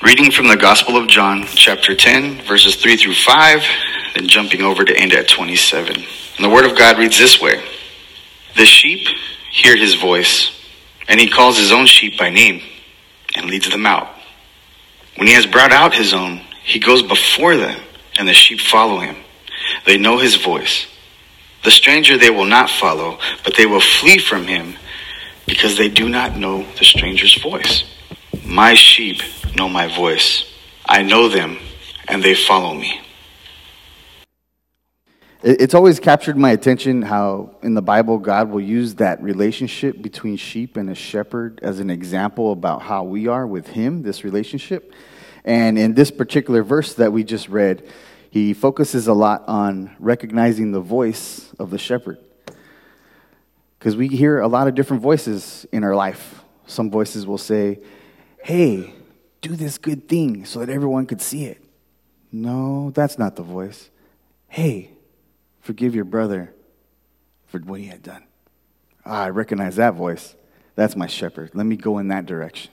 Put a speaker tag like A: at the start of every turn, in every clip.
A: Reading from the Gospel of John, chapter 10, verses 3 through 5, then jumping over to end at 27. And the Word of God reads this way. The sheep hear his voice, and he calls his own sheep by name and leads them out. When he has brought out his own, he goes before them, and the sheep follow him. They know his voice. The stranger they will not follow, but they will flee from him because they do not know the stranger's voice. My sheep know my voice. I know them, and they follow me.
B: It's always captured my attention how in the Bible God will use that relationship between sheep and a shepherd as an example about how we are with him, this relationship. And in this particular verse that we just read, he focuses a lot on recognizing the voice of the shepherd. Because we hear a lot of different voices in our life. Some voices will say, hey, do this good thing so that everyone could see it. No, that's not the voice. Hey, forgive your brother for what he had done. I recognize that voice. That's my shepherd. Let me go in that direction.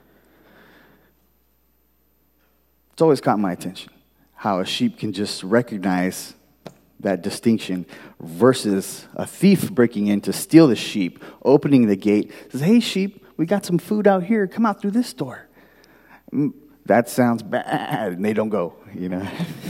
B: It's always caught my attention how a sheep can just recognize that distinction versus a thief breaking in to steal the sheep, opening the gate, says, hey, sheep, we got some food out here. Come out through this door. That sounds bad. And they don't go, you know.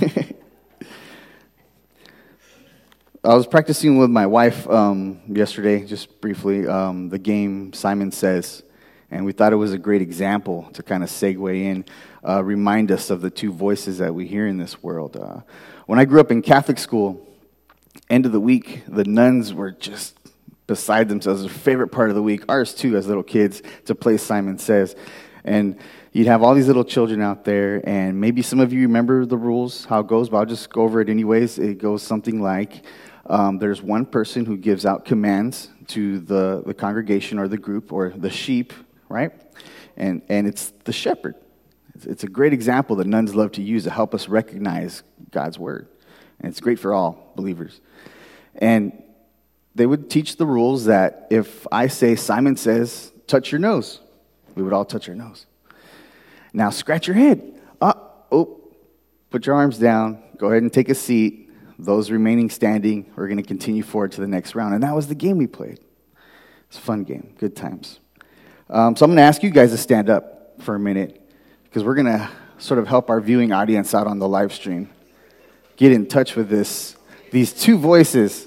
B: I was practicing with my wife yesterday, just briefly, the game Simon Says. And we thought it was a great example to kind of segue in, remind us of the two voices that we hear in this world. When I grew up in Catholic school, end of the week, the nuns were just beside themselves. Their favorite part of the week, ours too, as little kids, to play Simon Says. And you'd have all these little children out there, and maybe some of you remember the rules, how it goes, but I'll just go over it anyways. It goes something like, there's one person who gives out commands to the congregation or the group or the sheep, right? And it's the shepherd. It's a great example that nuns love to use to help us recognize God's word. And it's great for all believers. And they would teach the rules that if I say, Simon Says, touch your nose, we would all touch our nose. Now scratch your head. Put your arms down. Go ahead and take a seat. Those remaining standing, we're going to continue forward to the next round. And that was the game we played. It's a fun game. Good times. So I'm going to ask you guys to stand up for a minute because we're going to sort of help our viewing audience out on the live stream get in touch with these two voices.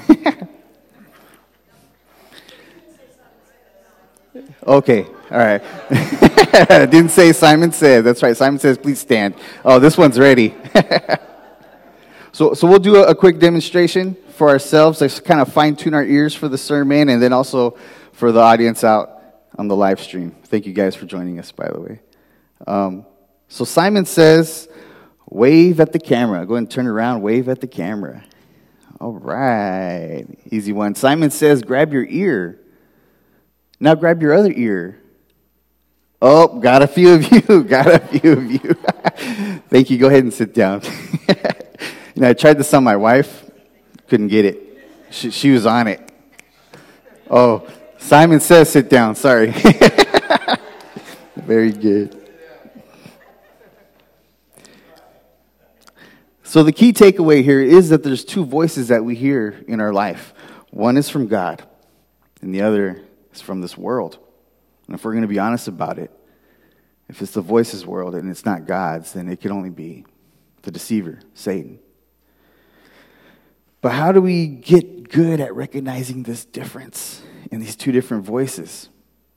B: Okay, all right. Didn't say Simon Said. That's right. Simon Says, please stand. Oh, this one's ready. So we'll do a quick demonstration for ourselves to kind of fine-tune our ears for the sermon and then also for the audience out on the live stream. Thank you guys for joining us, by the way. So Simon Says, wave at the camera. Go ahead and turn around, wave at the camera. All right. Easy one. Simon Says, grab your ear. Now grab your other ear. Oh, got a few of you. Thank you. Go ahead and sit down. I tried this on my wife. Couldn't get it. She was on it. Oh, Simon Says sit down. Sorry. Very good. So the key takeaway here is that there's two voices that we hear in our life. One is from God, and the other is from this world. And if we're going to be honest about it, if it's the voice's world and it's not God's, then it can only be the deceiver, Satan. But how do we get good at recognizing this difference in these two different voices?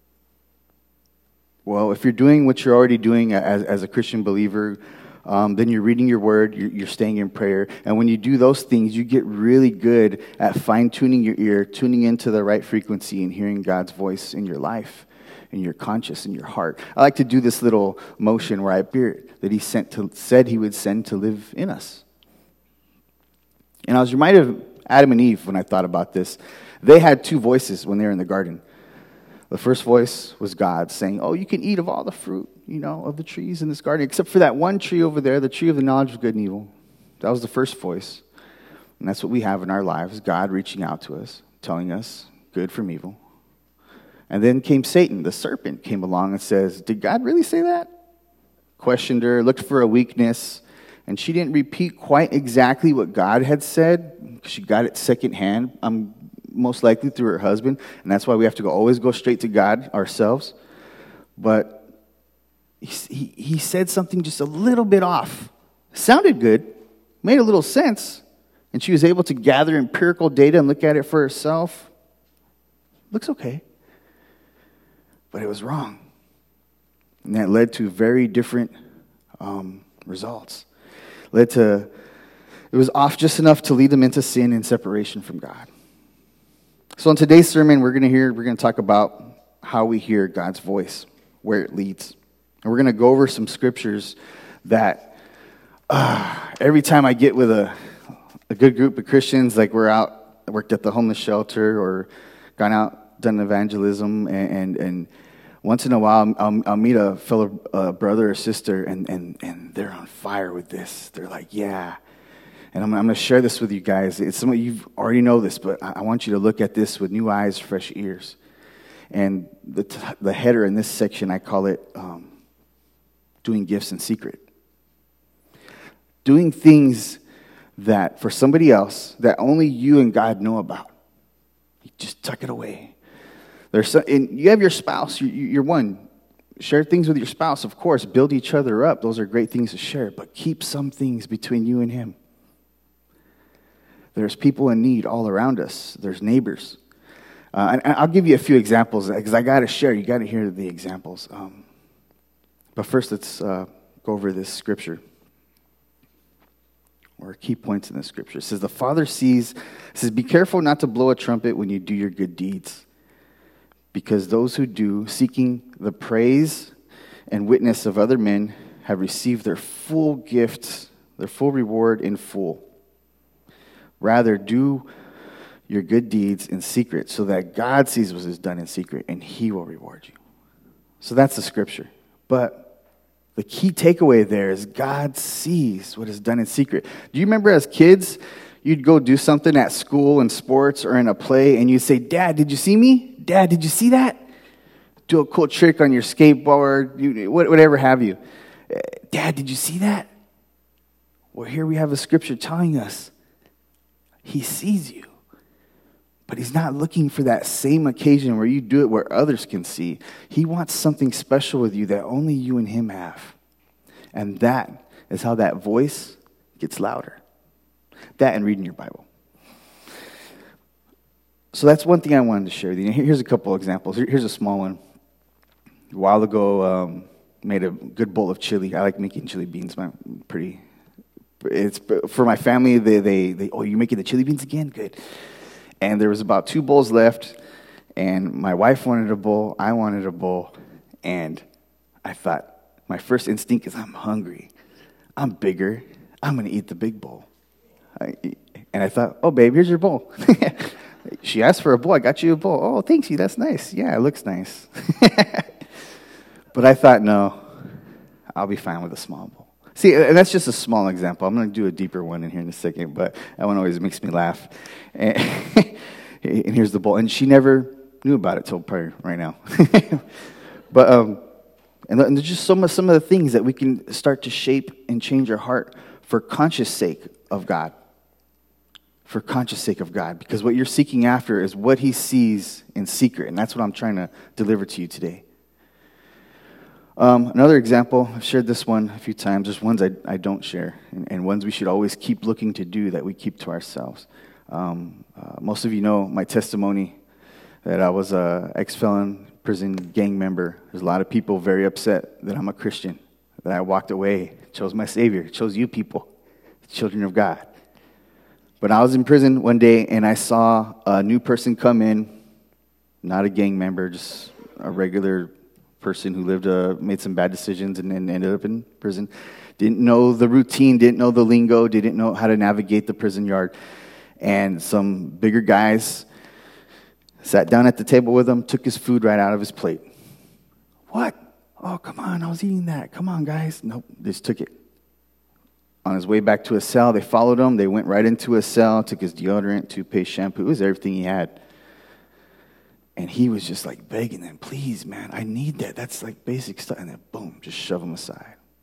B: Well, if you're doing what you're already doing as a Christian believer, then you're reading your word, you're staying in prayer. And when you do those things, you get really good at fine-tuning your ear, tuning into the right frequency and hearing God's voice in your life, in your conscience, in your heart. I like to do this little motion where I appear that he said he would send to live in us. And I was reminded of Adam and Eve when I thought about this. They had two voices when they were in the garden. The first voice was God saying, oh, you can eat of all the fruit, of the trees in this garden, except for that one tree over there, the tree of the knowledge of good and evil. That was the first voice. And that's what we have in our lives, God reaching out to us, telling us good from evil. And then came Satan, the serpent, came along and says, did God really say that? Of questioned her, looked for a weakness, and she didn't repeat quite exactly what God had said. She got it secondhand, most likely through her husband, and that's why we have to always go straight to God ourselves. But he said something just a little bit off. Sounded good, made a little sense, and she was able to gather empirical data and look at it for herself. Looks okay. But it was wrong. And that led to very different results. It was off just enough to lead them into sin and separation from God. So in today's sermon, we're going to talk about how we hear God's voice, where it leads. And we're going to go over some scriptures that every time I get with a good group of Christians, like worked at the homeless shelter or gone out, done evangelism, and once in a while, I'll meet a fellow brother or sister, and they're on fire with this. They're like, yeah. And I'm going to share this with you guys. It's some of you already know this, but I want you to look at this with new eyes, fresh ears. And the header in this section, I call it doing gifts in secret. Doing things that for somebody else that only you and God know about. You just tuck it away. And you have your spouse, you're one. Share things with your spouse, of course. Build each other up. Those are great things to share. But keep some things between you and him. There's people in need all around us. There's neighbors. And I'll give you a few examples because I got to share. You got to hear the examples. But first, let's go over this scripture. Or key points in the scripture. It says, the Father sees, be careful not to blow a trumpet when you do your good deeds. Because those who do, seeking the praise and witness of other men, have received their full gift, their full reward in full. Rather, do your good deeds in secret, so that God sees what is done in secret, and he will reward you. So that's the scripture. But the key takeaway there is God sees what is done in secret. Do you remember as kids, you'd go do something at school in sports or in a play, and you'd say, Dad, did you see me? Dad, did you see that? Do a cool trick on your skateboard, whatever have you. Dad, did you see that? Well, here we have a scripture telling us he sees you. But he's not looking for that same occasion where you do it where others can see. He wants something special with you that only you and him have. And that is how that voice gets louder. That and reading your Bible. So that's one thing I wanted to share with you. Here's a couple examples. Here's a small one. A while ago, made a good bowl of chili. I like making chili beans. It's for my family. They oh, you're making the chili beans again? Good. And there was about 2 bowls left, and my wife wanted a bowl. I wanted a bowl, and I thought my first instinct is I'm hungry. I'm bigger. I'm going to eat the big bowl. And I thought, oh, babe, here's your bowl. She asked for a bowl. I got you a bowl. Oh, thanks you. That's nice. Yeah, it looks nice. But I thought, no, I'll be fine with a small bowl. See, and that's just a small example. I'm going to do a deeper one in here in a second, but that one always makes me laugh. And here's the bowl. And she never knew about it till probably right now. But and there's just some of the things that we can start to shape and change our heart for conscious sake of God. For conscious sake of God. Because what you're seeking after is what he sees in secret. And that's what I'm trying to deliver to you today. Another example, I've shared this one a few times. There's ones I don't share. And ones we should always keep looking to do that we keep to ourselves. Most of you know my testimony that I was an ex-felon prison gang member. There's a lot of people very upset that I'm a Christian. That I walked away, chose my Savior, chose you people, the children of God. But I was in prison one day, and I saw a new person come in, not a gang member, just a regular person who made some bad decisions and then ended up in prison. Didn't know the routine, didn't know the lingo, didn't know how to navigate the prison yard. And some bigger guys sat down at the table with him, took his food right out of his plate. What? Oh, come on, I was eating that. Come on, guys. Nope, they just took it. On his way back to his cell, they followed him. They went right into his cell, took his deodorant, toothpaste, shampoo. It was everything he had. And he was just like begging them, please, man, I need that. That's like basic stuff. And then boom, just shove him aside.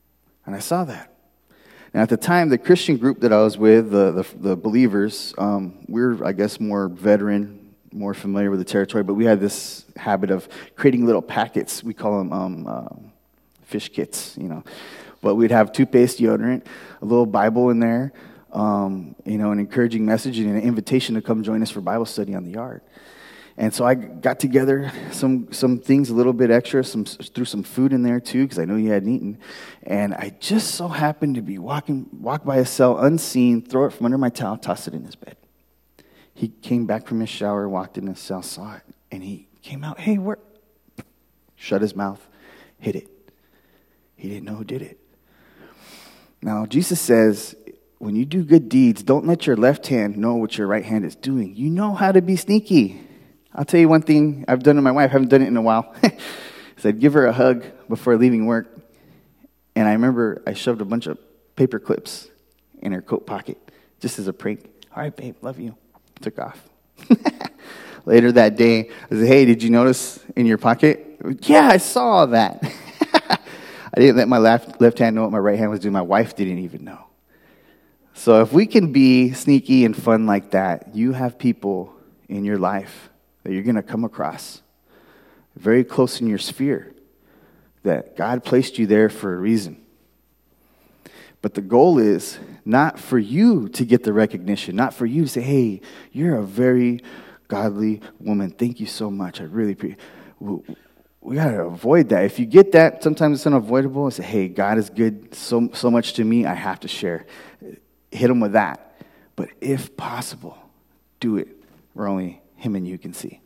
B: And I saw that. And at the time, the Christian group that I was with, the believers, we're, I guess, more veteran, more familiar with the territory, but we had this habit of creating little packets. We call them fish kits, But we'd have toothpaste, deodorant, a little Bible in there, an encouraging message, and an invitation to come join us for Bible study on the yard. And so I got together some things, a little bit extra, threw some food in there too, because I know you hadn't eaten. And I just so happened to be walk by his cell unseen, throw it from under my towel, toss it in his bed. He came back from his shower, walked in his cell, saw it, and he came out, hey, where? Shut his mouth, hid it. He didn't know who did it. Now, Jesus says, when you do good deeds, don't let your left hand know what your right hand is doing. You know how to be sneaky. I'll tell you one thing I've done to my wife. I haven't done it in a while. So I'd give her a hug before leaving work. And I remember I shoved a bunch of paper clips in her coat pocket just as a prank. All right, babe, love you. Took off. Later that day, I said, hey, did you notice in your pocket? Yeah, I saw that. I didn't let my left hand know what my right hand was doing. My wife didn't even know. So if we can be sneaky and fun like that, you have people in your life that you're going to come across very close in your sphere that God placed you there for a reason. But the goal is not for you to get the recognition, not for you to say, hey, you're a very godly woman. Thank you so much. I really appreciate it. We got to avoid that. If you get that, sometimes it's unavoidable. Say, hey, God is good so much to me, I have to share. Hit them with that. But if possible, do it where only him and you can see.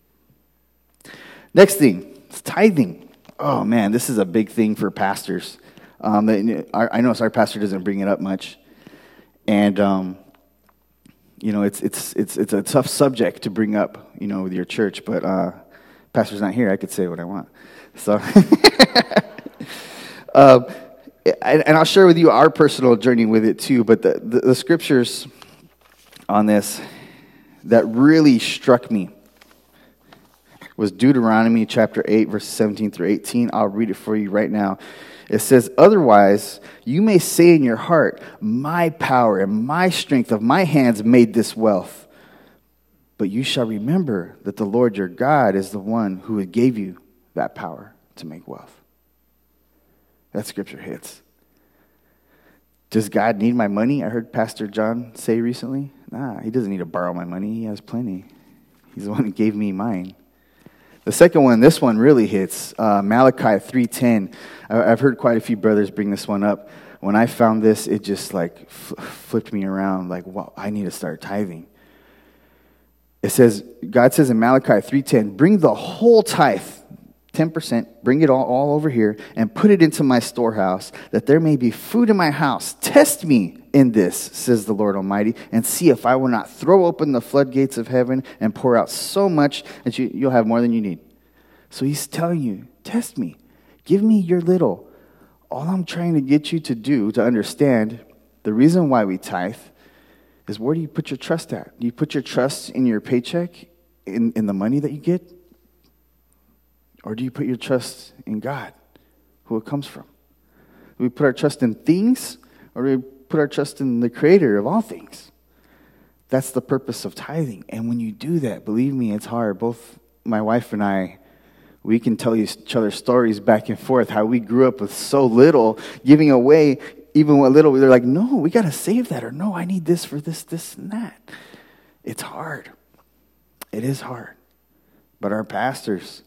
B: Next thing, it's tithing. Oh, man, this is a big thing for pastors. I notice our pastor doesn't bring it up much. And, it's a tough subject to bring up, with your church. But pastor's not here. I could say what I want. So, and I'll share with you our personal journey with it too. But the scriptures on this that really struck me was Deuteronomy chapter 8, verses 17 through 18. I'll read it for you right now. It says, otherwise, you may say in your heart, my power and my strength of my hands made this wealth. But you shall remember that the Lord your God is the one who gave you that power to make wealth. That scripture hits. Does God need my money? I heard Pastor John say recently. Nah, he doesn't need to borrow my money. He has plenty. He's the one who gave me mine. The second one, this one really hits, Malachi 3:10. I've heard quite a few brothers bring this one up. When I found this, it just flipped me around. Wow, I need to start tithing. It says, God says in Malachi 3:10, bring the whole tithe, 10%, bring it all over here, and put it into my storehouse, that there may be food in my house. Test me in this, says the Lord Almighty, and see if I will not throw open the floodgates of heaven and pour out so much that you'll have more than you need. So he's telling you, test me. Give me your little. All I'm trying to get you to do, to understand, the reason why we tithe is, where do you put your trust at? Do you put your trust in your paycheck, in the money that you get? Or do you put your trust in God, who it comes from? Do we put our trust in things, or do we put our trust in the creator of all things? That's the purpose of tithing. And when you do that, believe me, it's hard. Both my wife and I, we can tell each other stories back and forth, how we grew up with so little, giving away even what little. They're like, no, we got to save that. Or no, I need this for this, and that. It's hard. It is hard. But our pastors,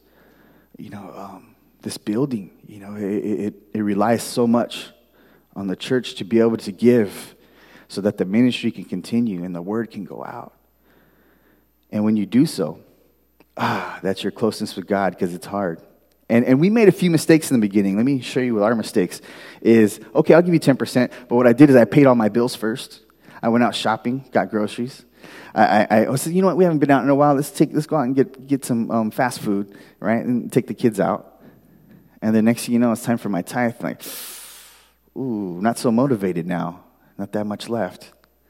B: this building, it relies so much on the church to be able to give so that the ministry can continue and the word can go out. And when you do so, that's your closeness with God, because it's hard. And we made a few mistakes in the beginning. Let me show you what our mistakes is. Okay, I'll give you 10%, but what I did is I paid all my bills first. I went out shopping, got groceries. I said, you know what, we haven't been out in a while. Let's go out and get some fast food, right? And take the kids out. And the next thing you know, it's time for my tithe. Ooh, not so motivated now. Not that much left.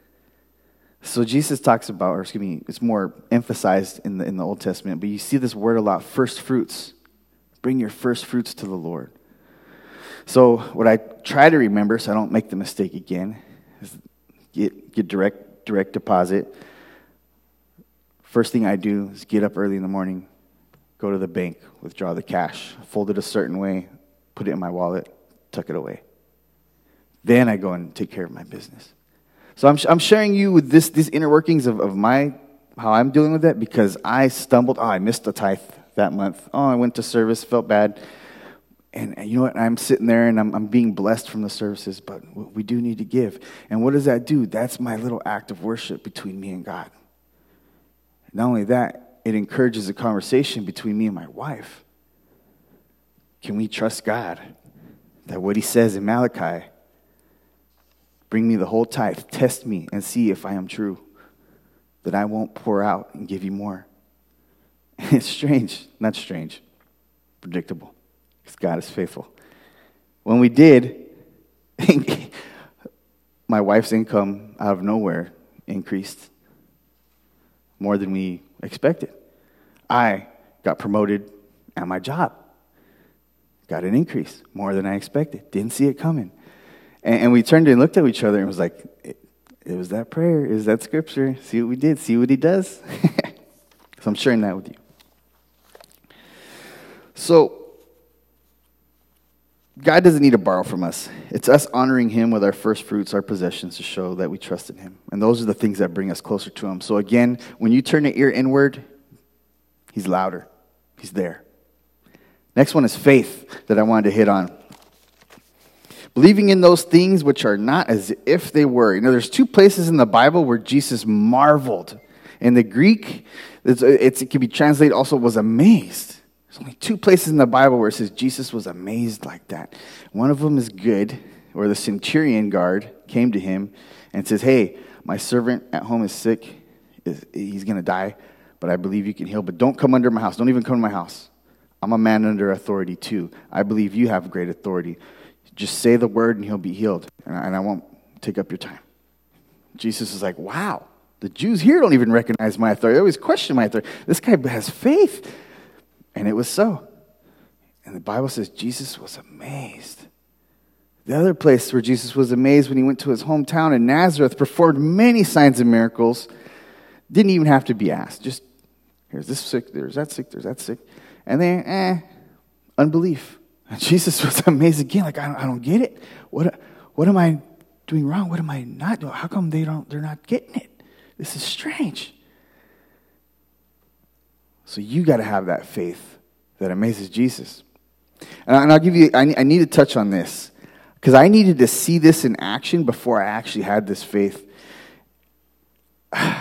B: So Jesus talks about, it's more emphasized in the Old Testament, but you see this word a lot, first fruits. Bring your first fruits to the Lord. So what I try to remember so I don't make the mistake again is get direct deposit. First thing I do is get up early in the morning, go to the bank, withdraw the cash, fold it a certain way, put it in my wallet, tuck it away. Then I go and take care of my business. So I'm sharing you with these inner workings of how I'm dealing with that, because I stumbled. I missed a tithe that month. I went to service, felt bad. And you know what? I'm sitting there and I'm being blessed from the services, but we do need to give. And what does that do? That's my little act of worship between me and God. Not only that, it encourages a conversation between me and my wife. Can we trust God that what he says in Malachi, bring me the whole tithe, test me and see if I am true, that I won't pour out and give you more? It's strange, not strange, predictable. Because God is faithful. When we did, my wife's income out of nowhere increased more than we expected. I got promoted at my job. Got an increase more than I expected. Didn't see it coming. And we turned and looked at each other and was like, it was that prayer. It was that scripture. See what we did. See what he does. So I'm sharing that with you. So, God doesn't need to borrow from us. It's us honoring him with our first fruits, our possessions, to show that we trust in him. And those are the things that bring us closer to him. So again, when you turn the ear inward, he's louder. He's there. Next one is faith that I wanted to hit on. Believing in those things which are not as if they were. You know, there's two places in the Bible where Jesus marveled. In the Greek, it can be translated also was amazed. There's only two places in the Bible where it says Jesus was amazed like that. One of them is good, where the centurion guard came to him and says, hey, my servant at home is sick. He's going to die, but I believe you can heal. But don't come under my house. Don't even come to my house. I'm a man under authority too. I believe you have great authority. Just say the word and he'll be healed. And I won't take up your time. Jesus is like, wow, the Jews here don't even recognize my authority. They always question my authority. This guy has faith. And it was so. And the Bible says Jesus was amazed. The other place where Jesus was amazed when he went to his hometown in Nazareth, performed many signs and miracles, didn't even have to be asked. Just, here's this sick, there's that sick, there's that sick. And then, unbelief. And Jesus was amazed again, like, I don't get it. What am I doing wrong? What am I not doing? How come they're not getting it? This is strange. So you got to have that faith that amazes Jesus. And I'll give you, I need to touch on this, because I needed to see this in action before I actually had this faith. I'm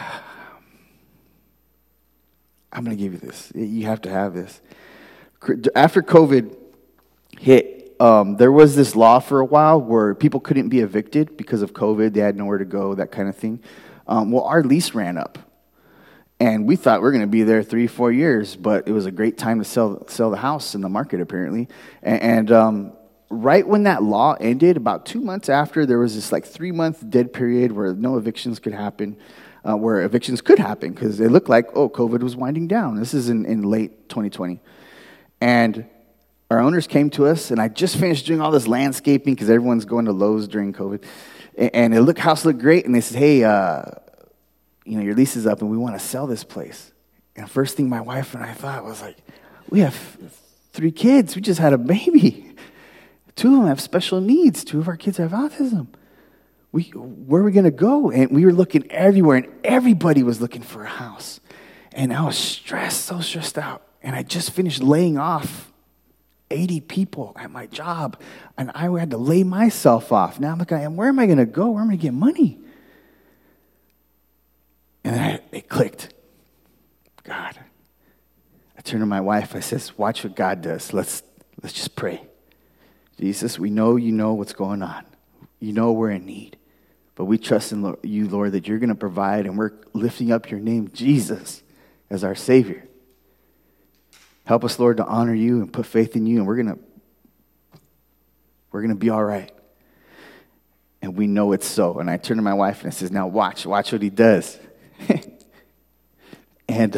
B: going to give you this. You have to have this. After COVID hit, there was this law for a while where people couldn't be evicted because of COVID. They had nowhere to go, that kind of thing. Well, our lease ran up. And we thought we were going to be there 3-4 years, but it was a great time to sell the house in the market, apparently. And right when that law ended, about 2 months after, there was this like 3-month dead period where no evictions could happen, because it looked like, COVID was winding down. This is in late 2020. And our owners came to us, and I just finished doing all this landscaping because everyone's going to Lowe's during COVID. And the house looked great, and they said, hey, your lease is up and we want to sell this place. And the first thing my wife and I thought was like, we have 3 kids. We just had a baby. 2 of them have special needs. 2 of our kids have autism. Where are we going to go? And we were looking everywhere, and everybody was looking for a house. And I was so stressed out. And I just finished laying off 80 people at my job. And I had to lay myself off. Now I'm looking, where am I going to go? Where am I going to get money? And then it clicked. God. I turned to my wife. I says, watch what God does. Let's just pray. Jesus, we know you know what's going on. You know we're in need. But we trust in you, Lord, that you're going to provide, and we're lifting up your name, Jesus, as our Savior. Help us, Lord, to honor you and put faith in you, and we're going to be all right. And we know it's so. And I turned to my wife and I says, now watch what he does. And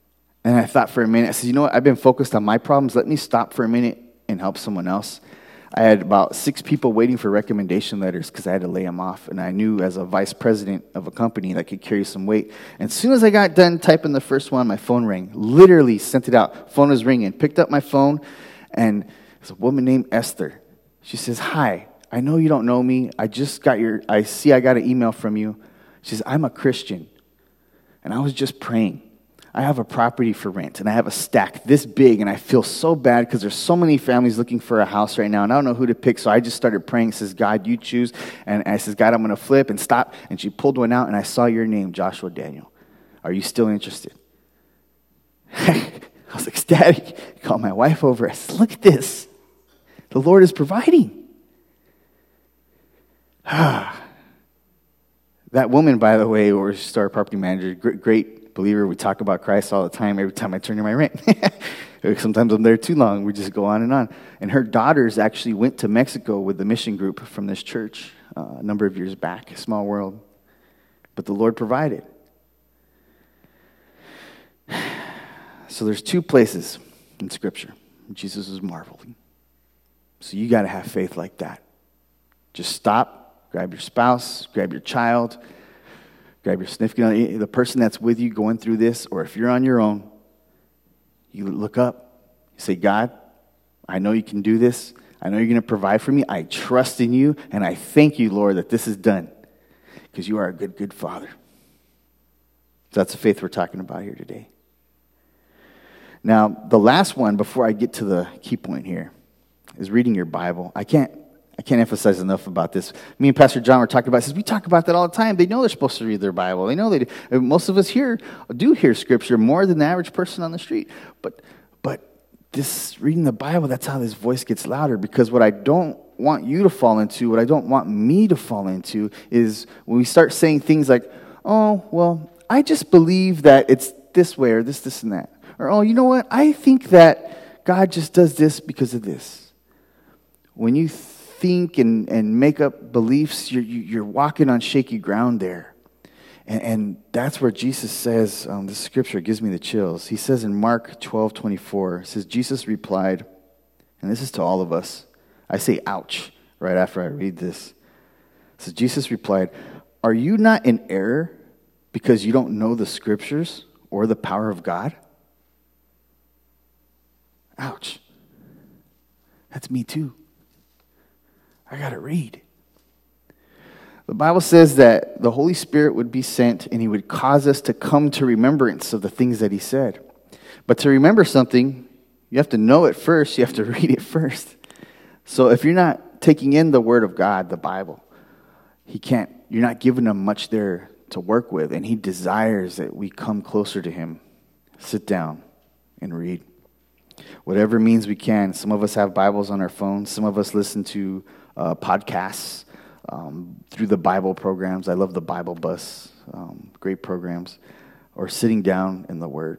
B: I thought for a minute, I said, you know what? I've been focused on my problems. Let me stop for a minute and help someone else. I had about 6 people waiting for recommendation letters because I had to lay them off. And I knew as a vice president of a company that could carry some weight. And as soon as I got done typing the first one, my phone rang. Literally sent it out. Phone was ringing. Picked up my phone, and it's a woman named Esther. She says, "Hi, I know you don't know me. I got an email from you." She says, "I'm a Christian, and I was just praying. I have a property for rent, and I have a stack this big, and I feel so bad because there's so many families looking for a house right now, and I don't know who to pick, so I just started praying." Says, "God, you choose." And I says, "God, I'm going to flip and stop." And she pulled one out, and I saw your name, Joshua Daniel. Are you still interested? I was ecstatic. I called my wife over. I said, "Look at this. The Lord is providing." That woman, by the way, or our property manager, great believer. We talk about Christ all the time. Every time I turn in my rent, sometimes I'm there too long. We just go on. And her daughters actually went to Mexico with the mission group from this church a number of years back. Small world, but the Lord provided. So there's 2 places in Scripture Jesus was marveling. So you got to have faith like that. Just stop, grab your spouse, grab your child, grab your significant other, the person that's with you going through this, or if you're on your own, you look up. You say, "God, I know you can do this. I know you're going to provide for me. I trust in you, and I thank you, Lord, that this is done, because you are a good, good Father." So that's the faith we're talking about here today. Now, the last one, before I get to the key point here, is reading your Bible. I can't emphasize enough about this. Me and Pastor John were talking about it. He says, we talk about that all the time. They know they're supposed to read their Bible. They know they do. Most of us here do hear Scripture more than the average person on the street. But this reading the Bible, that's how this voice gets louder. Because what I don't want you to fall into, what I don't want me to fall into, is when we start saying things like, "Oh, well, I just believe that it's this way," or this, and that. Or, "Oh, you know what? I think that God just does this because of this." When you think and make up beliefs, you're walking on shaky ground there. And that's where Jesus says, this scripture gives me the chills. He says in Mark 12:24, it says, Jesus replied, and this is to all of us. I say, ouch, right after I read this. It says, Jesus replied, "Are you not in error because you don't know the scriptures or the power of God?" Ouch. That's me too. I got to read. The Bible says that the Holy Spirit would be sent and he would cause us to come to remembrance of the things that he said. But to remember something, you have to know it first. You have to read it first. So if you're not taking in the Word of God, the Bible, you're not giving him much there to work with. And he desires that we come closer to him. Sit down and read. Whatever means we can. Some of us have Bibles on our phones. Some of us listen to podcasts through the Bible programs. I love the Bible Bus. Great programs. Or sitting down in the Word.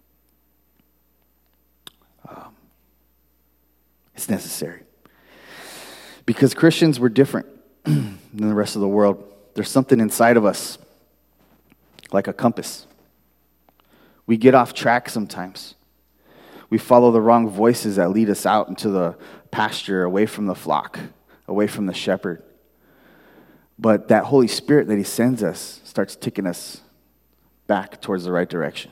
B: It's necessary. Because Christians, we're different than the rest of the world. There's something inside of us, like a compass. We get off track sometimes. We follow the wrong voices that lead us out into the pasture, away from the flock, away from the shepherd. But that Holy Spirit that he sends us starts taking us back towards the right direction.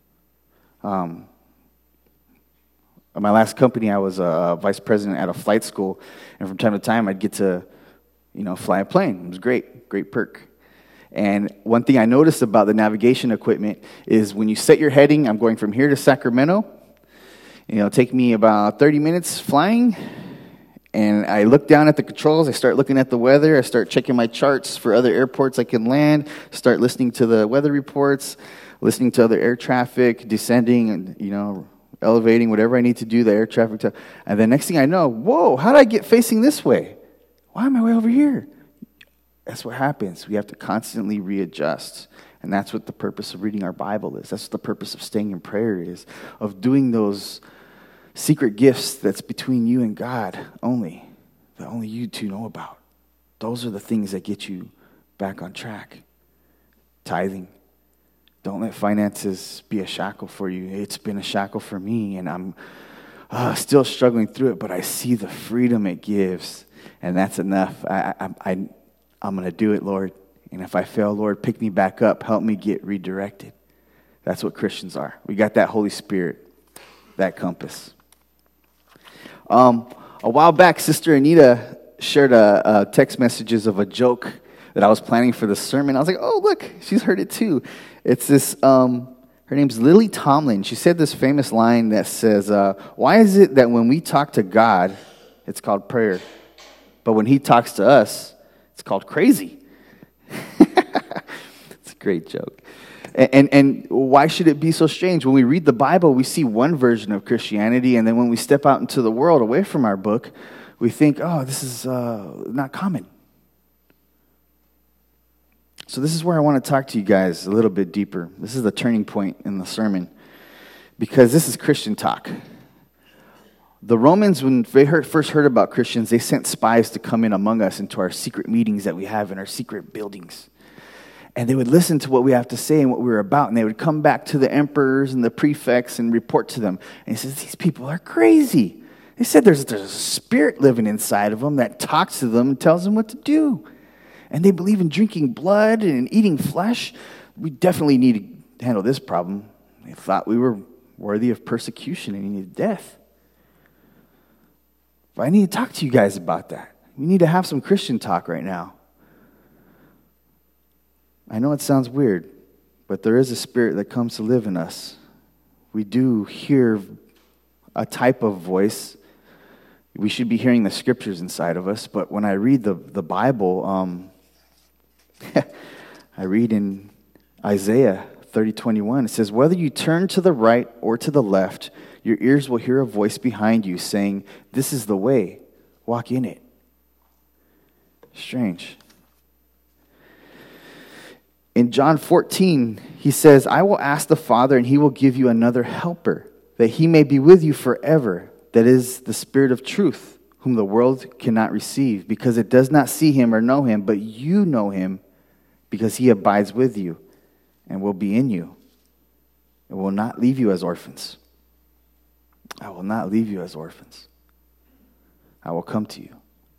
B: At my last company, I was a vice president at a flight school, and from time to time, I'd get to, fly a plane. It was great perk. And one thing I noticed about the navigation equipment is when you set your heading, I'm going from here to Sacramento. It'll take me about 30 minutes flying, and I look down at the controls, I start looking at the weather, I start checking my charts for other airports I can land, start listening to the weather reports, listening to other air traffic, descending, and, elevating, whatever I need to do, the air traffic. And then next thing I know, whoa, how did I get facing this way? Why am I way over here? That's what happens. We have to constantly readjust. And that's what the purpose of reading our Bible is. That's what the purpose of staying in prayer is, of doing those secret gifts that's between you and God only, that only you two know about. Those are the things that get you back on track. Tithing. Don't let finances be a shackle for you. It's been a shackle for me, and still struggling through it, but I see the freedom it gives, and that's enough. I'm going to do it, Lord. And if I fail, Lord, pick me back up. Help me get redirected. That's what Christians are. We got that Holy Spirit, that compass. A while back, Sister Anita shared a text messages of a joke that I was planning for the sermon. I was like, oh, look, she's heard it too. It's this, her name's Lily Tomlin. She said this famous line that says, why is it that when we talk to God, it's called prayer, but when he talks to us, it's called crazy? It's a great joke. And why should it be so strange? When we read the Bible, we see one version of Christianity, and then when we step out into the world away from our book, we think, oh, this is not common. So this is where I want to talk to you guys a little bit deeper. This is the turning point in the sermon, because this is Christian talk. The Romans, when they first heard about Christians, they sent spies to come in among us into our secret meetings that we have in our secret buildings. And they would listen to what we have to say and what we were about, and they would come back to the emperors and the prefects and report to them. And he says, these people are crazy. They said there's a spirit living inside of them that talks to them and tells them what to do. And they believe in drinking blood and eating flesh. We definitely need to handle this problem. They thought we were worthy of persecution and needed death. But I need to talk to you guys about that. We need to have some Christian talk right now. I know it sounds weird, but there is a spirit that comes to live in us. We do hear a type of voice. We should be hearing the scriptures inside of us, but when I read the Bible, I read in Isaiah 30:21, it says, whether you turn to the right or to the left, your ears will hear a voice behind you saying, this is the way, walk in it. Strange. In John 14, he says, I will ask the Father, and he will give you another helper, that he may be with you forever. That is the Spirit of truth, whom the world cannot receive, because it does not see him or know him, but you know him, because he abides with you and will be in you, and will not leave you as orphans. I will not leave you as orphans. I will come to you.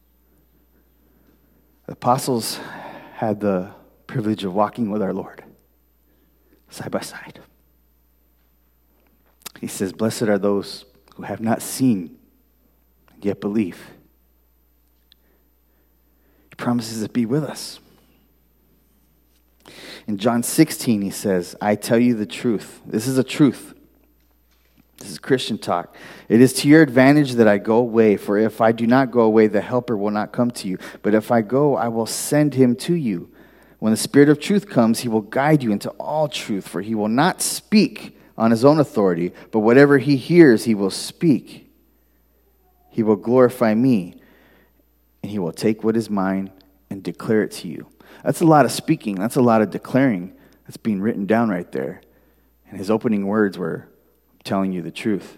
B: The apostles had the privilege of walking with our Lord side by side. He says, blessed are those who have not seen and yet believe. He promises to be with us. In John 16, he says, I tell you the truth. This is a truth. This is Christian talk. It is to your advantage that I go away, for if I do not go away, the helper will not come to you. But if I go, I will send him to you. When the Spirit of truth comes, he will guide you into all truth, for he will not speak on his own authority, but whatever he hears, he will speak. He will glorify me, and he will take what is mine and declare it to you. That's a lot of speaking. That's a lot of declaring. That's being written down right there. And his opening words were, telling you the truth.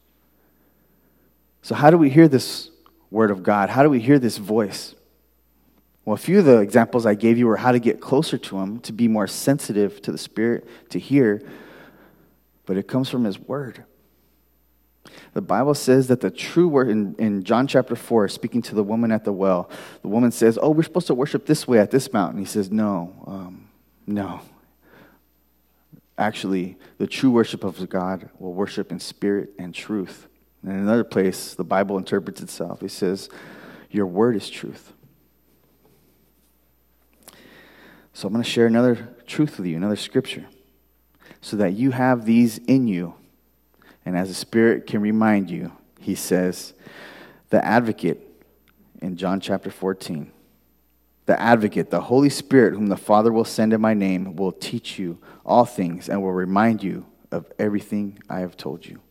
B: So how do we hear this word of God? How do we hear this voice? Well, a few of the examples I gave you were how to get closer to him, to be more sensitive to the Spirit, to hear. But it comes from his word. The Bible says that the true word, in John chapter 4, speaking to the woman at the well, the woman says, oh, we're supposed to worship this way at this mountain. He says, no. Actually, the true worship of God will worship in spirit and truth. And in another place, the Bible interprets itself. It says, your word is truth. So I'm going to share another truth with you, another scripture, so that you have these in you. And as the Spirit can remind you, he says, the advocate in John chapter 14, the advocate, the Holy Spirit, whom the Father will send in my name, will teach you all things and will remind you of everything I have told you.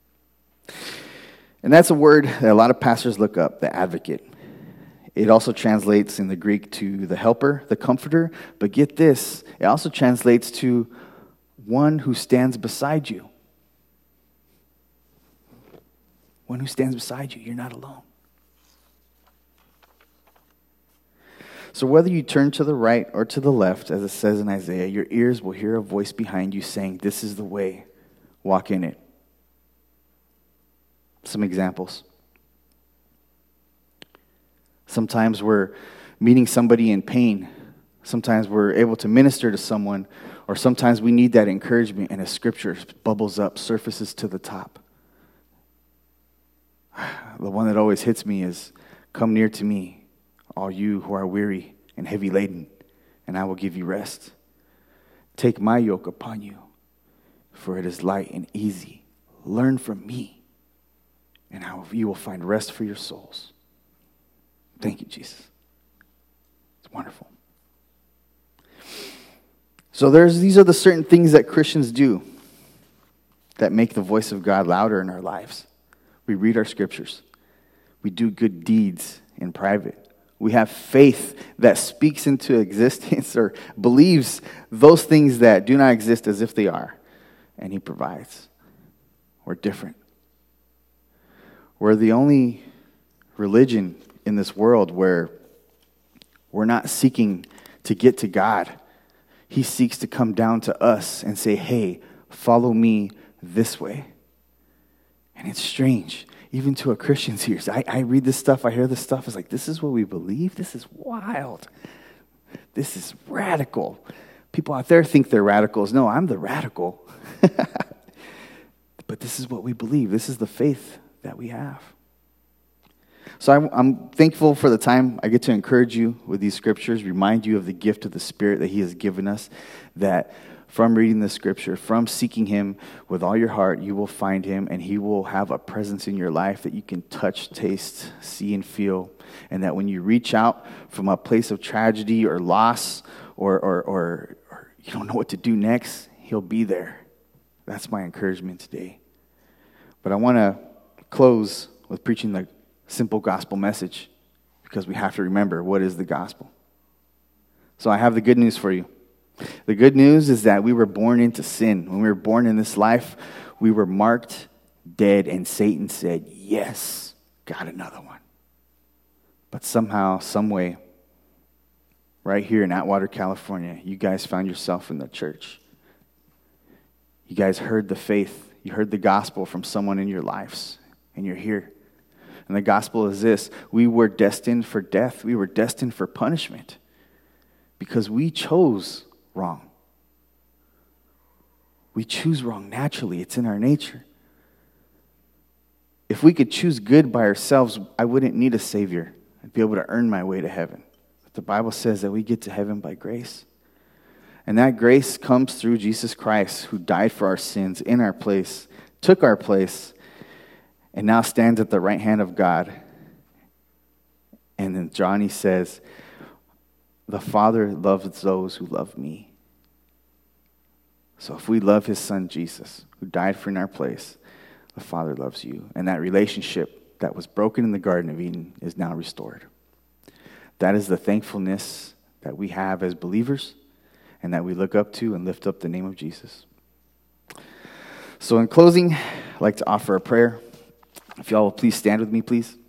B: And that's a word that a lot of pastors look up, the advocate. It also translates in the Greek to the helper, the comforter. But get this, it also translates to one who stands beside you. One who stands beside you. You're not alone. So whether you turn to the right or to the left, as it says in Isaiah, your ears will hear a voice behind you saying, this is the way, walk in it. some examples. Sometimes we're meeting somebody in pain. Sometimes we're able to minister to someone, or sometimes we need that encouragement, and a scripture bubbles up, surfaces to the top. The one that always hits me is, "Come near to me, all you who are weary and heavy laden, and I will give you rest. Take my yoke upon you, for it is light and easy. Learn from me, and you will find rest for your souls." Thank you, Jesus. It's wonderful. So these are the certain things that Christians do that make the voice of God louder in our lives. We read our scriptures. We do good deeds in private. We have faith that speaks into existence or believes those things that do not exist as if they are. And he provides. We're different. We're the only religion in this world where we're not seeking to get to God. He seeks to come down to us and say, "Hey, follow me this way." And it's strange, even to a Christian's ears. I read this stuff, I hear this stuff, it's like, this is what we believe? This is wild. This is radical. People out there think they're radicals. No, I'm the radical. But this is what we believe. This is the faith that we have. So I'm thankful for the time I get to encourage you with these scriptures, remind you of the gift of the Spirit that he has given us, that from reading the scripture, from seeking him with all your heart, you will find him, and he will have a presence in your life that you can touch, taste, see, and feel. And that when you reach out from a place of tragedy or loss or you don't know what to do next, he'll be there. That's my encouragement today. But I want to close with preaching the simple gospel message, because we have to remember, what is the gospel? So I have the good news for you. The good news is that we were born into sin. When we were born in this life, we were marked dead, and Satan said, "Yes, got another one." But somehow, some way, right here in Atwater, California, you guys found yourself in the church. You guys heard the faith. You heard the gospel from someone in your lives, and you're here. And the gospel is this: we were destined for death. We were destined for punishment because we chose wrong. We choose wrong naturally. It's in our nature. If we could choose good by ourselves, I wouldn't need a Savior. I'd be able to earn my way to heaven. But the Bible says that we get to heaven by grace. And that grace comes through Jesus Christ, who died for our sins in our place, took our place, and now stands at the right hand of God. And then John, he says, "The Father loves those who love me." So if we love his son Jesus, who died for in our place, the Father loves you. And that relationship that was broken in the Garden of Eden is now restored. That is the thankfulness that we have as believers, and that we look up to and lift up the name of Jesus. So in closing, I'd like to offer a prayer. If y'all will please stand with me, please.